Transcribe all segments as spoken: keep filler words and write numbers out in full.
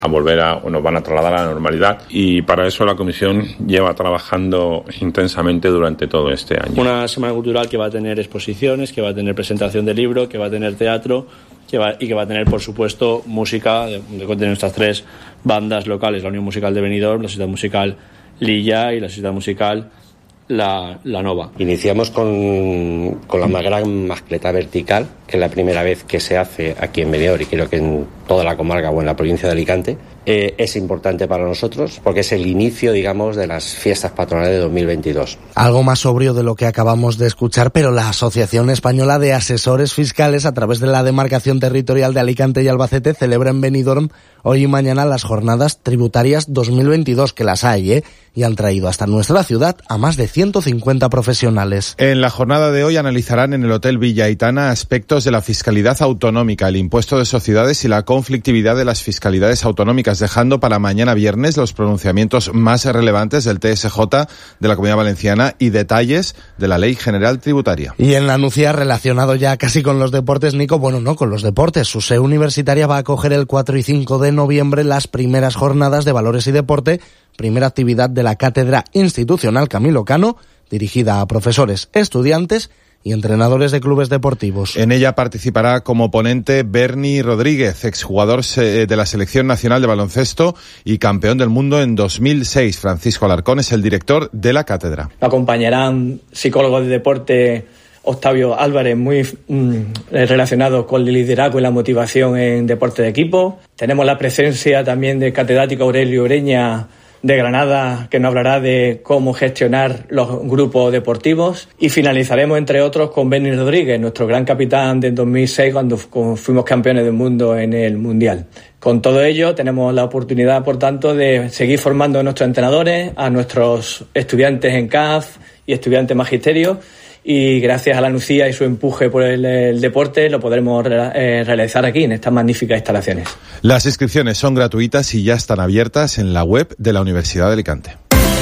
a volver a, o nos van a trasladar a la normalidad, y para eso la Comisión lleva trabajando intensamente durante todo este año. Una semana cultural que va a tener exposiciones, que va a tener presentación de libro, que va a tener teatro que va, y que va a tener, por supuesto, música de, de nuestras tres bandas locales, la Unión Musical de Benidorm, la Sociedad Musical Lilla y la Sociedad Musical La, la Nova. Iniciamos con, con la más gran mascleta vertical, que es la primera vez que se hace aquí en Benidorm y creo que en toda la comarca o en la provincia de Alicante. Eh, es importante para nosotros porque es el inicio, digamos, de las fiestas patronales de dos mil veintidós. Algo más sobrio de lo que acabamos de escuchar, pero la Asociación Española de Asesores Fiscales, a través de la demarcación territorial de Alicante y Albacete, celebra en Benidorm hoy y mañana las jornadas tributarias dos mil veintidós, que las hay, ¿eh? Y han traído hasta nuestra ciudad a más de ciento cincuenta profesionales. En la jornada de hoy analizarán en el Hotel Villa Aitana aspectos de la fiscalidad autonómica, el impuesto de sociedades y la conflictividad de las fiscalidades autonómicas, dejando para mañana viernes los pronunciamientos más relevantes del T S J de la Comunidad Valenciana y detalles de la Ley General Tributaria. Y en la Nucía, relacionado ya casi con los deportes, Nico, bueno, no con los deportes, su sede universitaria va a acoger el cuatro y cinco de noviembre las primeras jornadas de valores y deporte, primera actividad de la Cátedra Institucional Camilo Cano, dirigida a profesores, estudiantes y entrenadores de clubes deportivos. En ella participará como ponente Berni Rodríguez, exjugador de la Selección Nacional de Baloncesto y campeón del mundo en dos mil seis. Francisco Alarcón es el director de la cátedra. Me acompañarán psicólogos de deporte, Octavio Álvarez, muy mm, relacionado con el liderazgo y la motivación en deporte de equipo. Tenemos la presencia también del catedrático Aurelio Ureña de Granada, que nos hablará de cómo gestionar los grupos deportivos, y finalizaremos, entre otros, con Berni Rodríguez, nuestro gran capitán del dos mil seis, cuando fuimos campeones del mundo en el Mundial. Con todo ello, tenemos la oportunidad, por tanto, de seguir formando a nuestros entrenadores, a nuestros estudiantes en C A F y estudiantes magisterio, y gracias a la Nucía y su empuje por el, el deporte lo podremos eh, realizar aquí en estas magníficas instalaciones. Las inscripciones son gratuitas y ya están abiertas en la web de la Universidad de Alicante.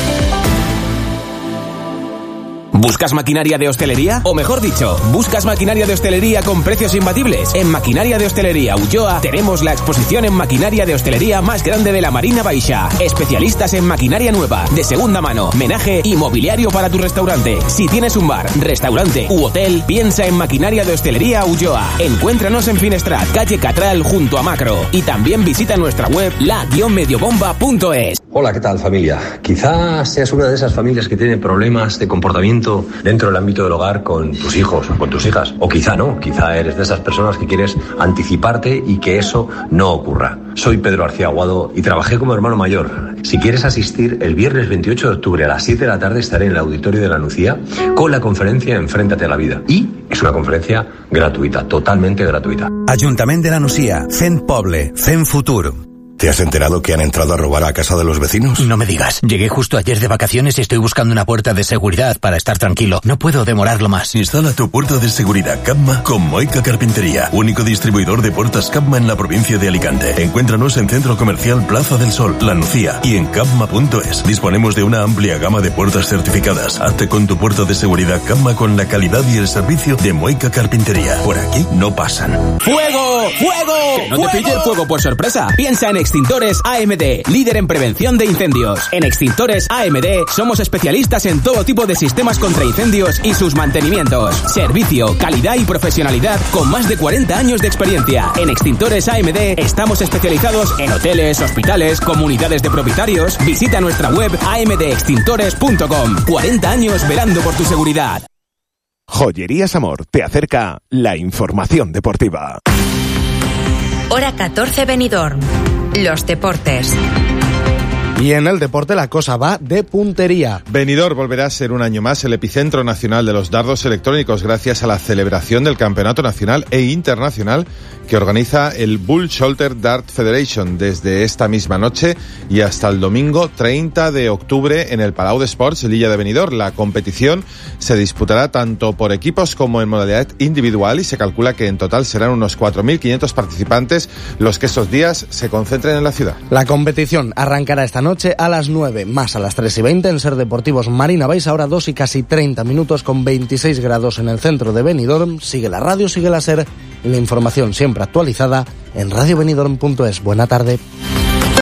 ¿Buscas maquinaria de hostelería? O mejor dicho, ¿buscas maquinaria de hostelería con precios imbatibles? En Maquinaria de Hostelería Ulloa tenemos la exposición en maquinaria de hostelería más grande de la Marina Baixa. Especialistas en maquinaria nueva, de segunda mano, menaje y mobiliario para tu restaurante. Si tienes un bar, restaurante u hotel, piensa en Maquinaria de Hostelería Ulloa. Encuéntranos en Finestrat, calle Catral, junto a Macro. Y también visita nuestra web la guion mediobomba punto es. Hola, ¿qué tal, familia? Quizás seas una de esas familias que tienen problemas de comportamiento dentro del ámbito del hogar con tus hijos o con tus hijas. O quizá no, quizá eres de esas personas que quieres anticiparte y que eso no ocurra. Soy Pedro García Aguado y trabajé como hermano mayor. Si quieres asistir, el viernes veintiocho de octubre a las siete de la tarde estaré en el auditorio de la Nucía con la conferencia Enfréntate a la vida. Y es una conferencia gratuita, totalmente gratuita. Ayuntamiento de la Nucía, Fent Poble, Fent Futur. ¿Te has enterado que han entrado a robar a casa de los vecinos? No me digas. Llegué justo ayer de vacaciones y estoy buscando una puerta de seguridad para estar tranquilo. No puedo demorarlo más. Instala tu puerta de seguridad Capma con Moica Carpintería, único distribuidor de puertas Capma en la provincia de Alicante. Encuéntranos en Centro Comercial Plaza del Sol, La Nucía, y en capma punto es. Disponemos de una amplia gama de puertas certificadas. Hazte con tu puerta de seguridad Capma con la calidad y el servicio de Moica Carpintería. Por aquí no pasan. ¡Fuego! ¡Fuego! Que no te pille el fuego por sorpresa. Piensa en Extintores A M D, líder en prevención de incendios. En Extintores A M D somos especialistas en todo tipo de sistemas contra incendios y sus mantenimientos. Servicio, calidad y profesionalidad con más de cuarenta años de experiencia. En Extintores A M D estamos especializados en hoteles, hospitales, comunidades de propietarios. Visita nuestra web a m d extintores punto com. cuarenta años velando por tu seguridad. Joyerías Amor te acerca la información deportiva. Hora catorce Benidorm. Los deportes. Y en el deporte la cosa va de puntería. Benidorm volverá a ser un año más el epicentro nacional de los dardos electrónicos gracias a la celebración del Campeonato Nacional e Internacional que organiza el Bull Shoulder Dart Federation desde esta misma noche y hasta el domingo treinta de octubre en el Palau d'Esports Lilla de Benidorm. La competición se disputará tanto por equipos como en modalidad individual y se calcula que en total serán unos cuatro mil quinientos participantes los que estos días se concentren en la ciudad. La competición arrancará esta noche a las nueve, más a las tres y veinte en Ser Deportivos Marina Baixa, ahora dos y casi treinta minutos con veintiséis grados en el centro de Benidorm. Sigue la radio, sigue la Ser y la información siempre actualizada en radio benidorm punto es. Buena tarde.